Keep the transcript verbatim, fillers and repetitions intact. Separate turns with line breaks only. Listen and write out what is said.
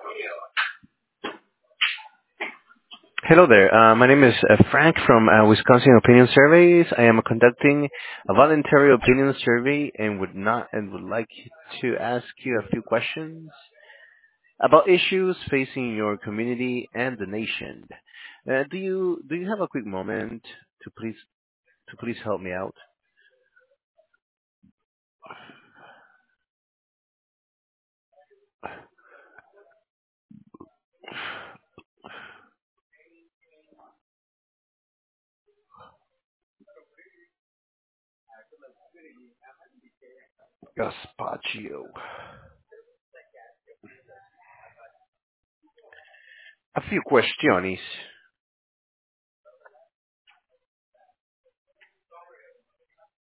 Hello there. Uh, my name is uh, Frank from uh, Wisconsin Opinion Surveys. I am conducting a voluntary opinion survey and would not and would like to ask you a few questions about issues facing your community and the nation. Uh, do you do you have a quick moment to please to please help me out? Gazpacho. A few questions.